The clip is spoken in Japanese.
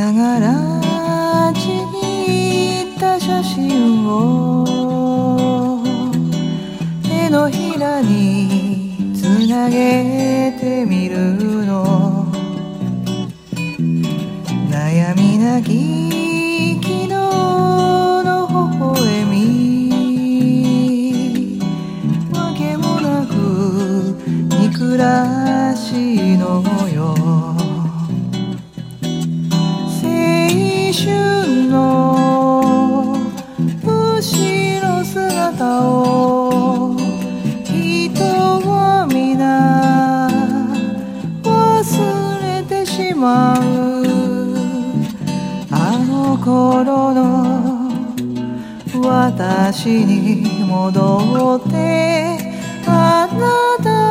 ながらちぎった写真を手のひらにつなげてみるの。悩みなき昨日の微笑み、わけもなく憎らしいのよ。青春の後ろ姿を人は皆忘れてしまう。あの頃の私に戻ってあなた